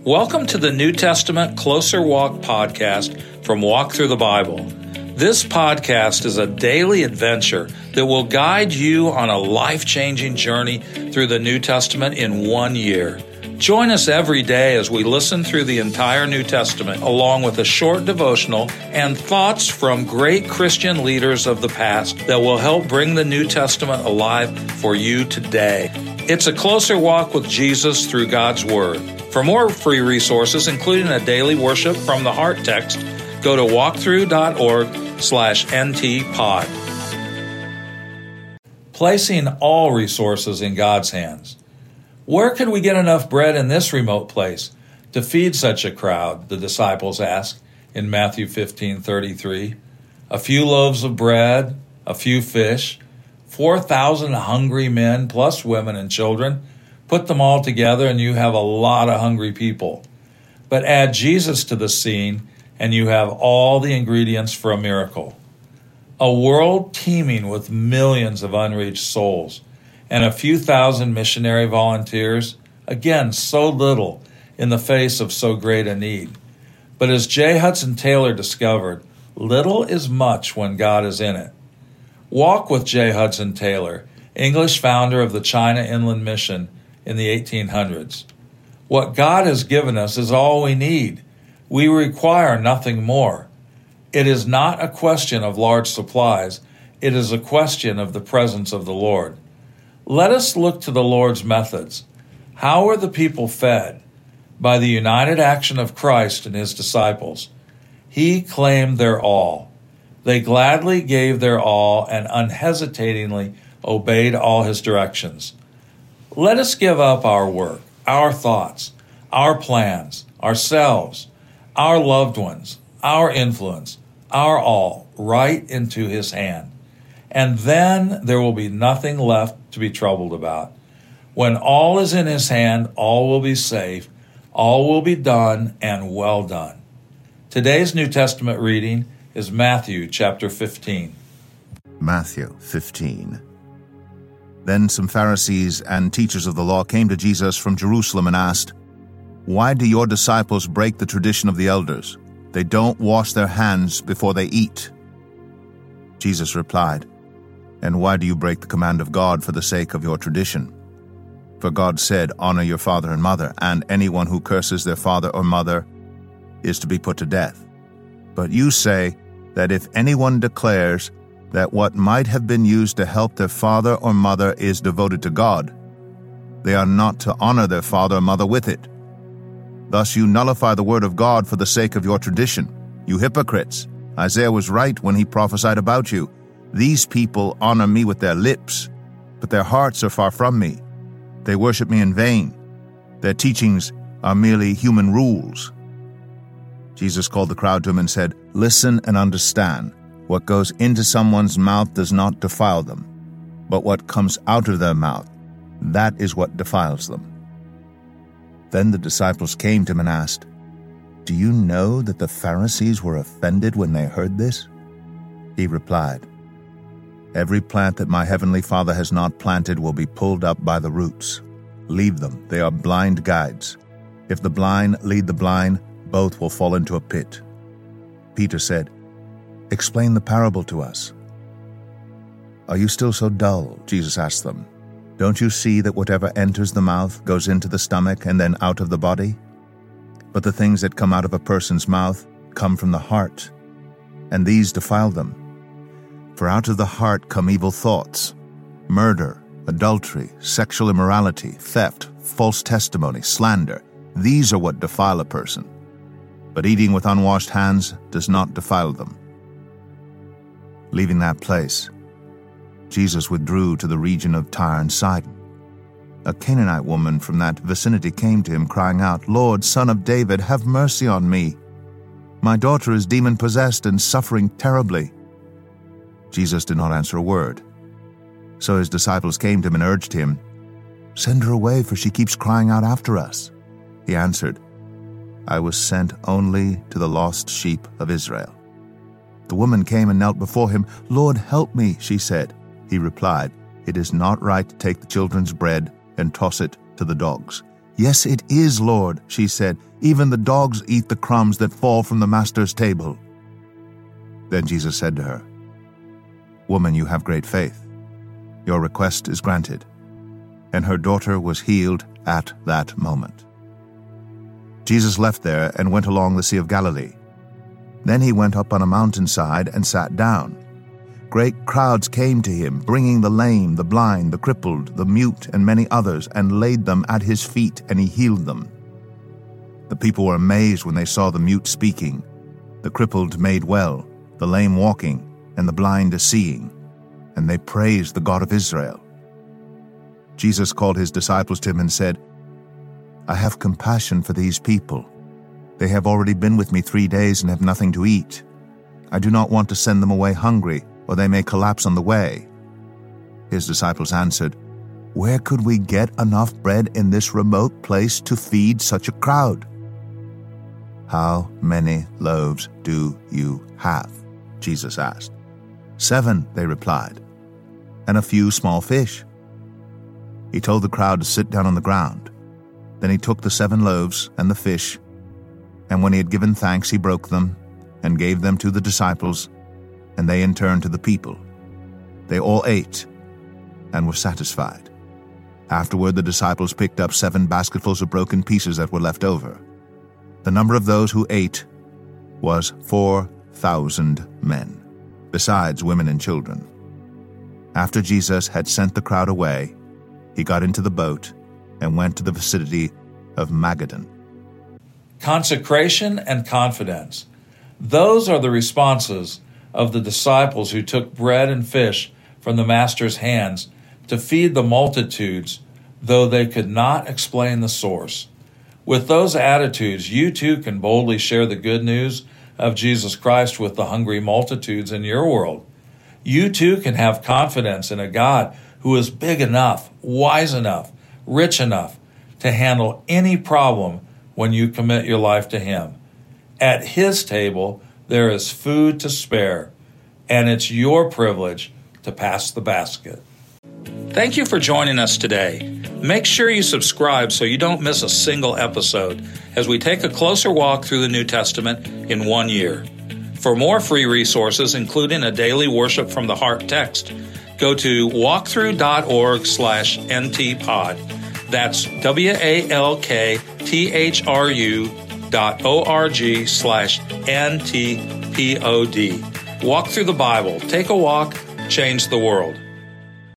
Welcome to the New Testament Closer Walk podcast from Walk Through the Bible. This podcast is a daily adventure that will guide you on a life-changing journey through the New Testament in 1 year. Join us every day as we listen through the entire New Testament, along with a short devotional and thoughts from great Christian leaders of the past that will help bring the New Testament alive for you today. It's a closer walk with Jesus through God's Word. For more free resources, including a daily worship from the Heart text, go to walkthrough.org/ntpod. Placing all resources in God's hands. Where could we get enough bread in this remote place to feed such a crowd? The disciples asked in Matthew 15:33. A few loaves of bread, a few fish, 4,000 hungry men plus women and children. Put them all together and you have a lot of hungry people. But add Jesus to the scene and you have all the ingredients for a miracle. A world teeming with millions of unreached souls and a few thousand missionary volunteers. Again, so little in the face of so great a need. But as J. Hudson Taylor discovered, little is much when God is in it. Walk with J. Hudson Taylor, English founder of the China Inland Mission in the 1800s. What God has given us is all we need. We require nothing more. It is not a question of large supplies. It is a question of the presence of the Lord. Let us look to the Lord's methods. How were the people fed? By the united action of Christ and his disciples. He claimed their all. They gladly gave their all and unhesitatingly obeyed all his directions. Let us give up our work, our thoughts, our plans, ourselves, our loved ones, our influence, our all, right into his hand. And then there will be nothing left to be troubled about. When all is in his hand, all will be safe, all will be done and well done. Today's New Testament reading is Matthew chapter 15. Matthew 15. Then some Pharisees and teachers of the law came to Jesus from Jerusalem and asked, "Why do your disciples break the tradition of the elders? They don't wash their hands before they eat." Jesus replied, "And why do you break the command of God for the sake of your tradition? For God said, 'Honor your father and mother,' and anyone who curses their father or mother is to be put to death. But you say that if anyone declares that what might have been used to help their father or mother is devoted to God, they are not to honor their father or mother with it. Thus you nullify the word of God for the sake of your tradition. You hypocrites! Isaiah was right when he prophesied about you. These people honor me with their lips, but their hearts are far from me. They worship me in vain. Their teachings are merely human rules." Jesus called the crowd to him and said, "Listen and understand. What goes into someone's mouth does not defile them, but what comes out of their mouth, that is what defiles them." Then the disciples came to him and asked, "Do you know that the Pharisees were offended when they heard this?" He replied, "Every plant that my heavenly Father has not planted will be pulled up by the roots. Leave them, they are blind guides. If the blind lead the blind, both will fall into a pit." Peter said, "Explain the parable to us." "Are you still so dull?" Jesus asked them. "Don't you see that whatever enters the mouth goes into the stomach and then out of the body? But the things that come out of a person's mouth come from the heart, and these defile them. For out of the heart come evil thoughts, murder, adultery, sexual immorality, theft, false testimony, slander. These are what defile a person. But eating with unwashed hands does not defile them." Leaving that place, Jesus withdrew to the region of Tyre and Sidon. A Canaanite woman from that vicinity came to him, crying out, "Lord, Son of David, have mercy on me. My daughter is demon-possessed and suffering terribly." Jesus did not answer a word. So his disciples came to him and urged him, "Send her away, for she keeps crying out after us." He answered, "I was sent only to the lost sheep of Israel." The woman came and knelt before him. "Lord, help me," she said. He replied, "It is not right to take the children's bread and toss it to the dogs. "Yes, it is, Lord," she said. "Even the dogs eat the crumbs that fall from the master's table." Then Jesus said to her, "Woman, you have great faith. Your request is granted." And her daughter was healed at that moment. Jesus left there and went along the Sea of Galilee. Then he went up on a mountainside and sat down. Great crowds came to him, bringing the lame, the blind, the crippled, the mute, and many others, and laid them at his feet, and he healed them. The people were amazed when they saw the mute speaking, the crippled made well, the lame walking, and the blind seeing, and they praised the God of Israel. Jesus called his disciples to him and said, "I have compassion for these people. They have already been with me 3 days and have nothing to eat. I do not want to send them away hungry, or they may collapse on the way." His disciples answered, "Where could we get enough bread in this remote place to feed such a crowd?" "How many loaves do you have?" Jesus asked. "7," they replied, "and a few small fish." He told the crowd to sit down on the ground. Then he took the 7 loaves and the fish, and when he had given thanks, he broke them and gave them to the disciples, and they in turn to the people. They all ate and were satisfied. Afterward, the disciples picked up 7 basketfuls of broken pieces that were left over. The number of those who ate was 4,000 men, besides women and children. After Jesus had sent the crowd away, he got into the boat and went to the vicinity of Magadan. Consecration and confidence. Those are the responses of the disciples who took bread and fish from the Master's hands to feed the multitudes, though they could not explain the source. With those attitudes, you too can boldly share the good news of Jesus Christ with the hungry multitudes in your world. You too can have confidence in a God who is big enough, wise enough, rich enough to handle any problem when you commit your life to Him. At His table, there is food to spare, and it's your privilege to pass the basket. Thank you for joining us today. Make sure you subscribe so you don't miss a single episode as we take a closer walk through the New Testament in 1 year. For more free resources, including a daily Worship from the Heart text, go to walkthrough.org/ntpod. That's walkthrough.org/ntpod. Walk through the Bible. Take a walk. Change the world.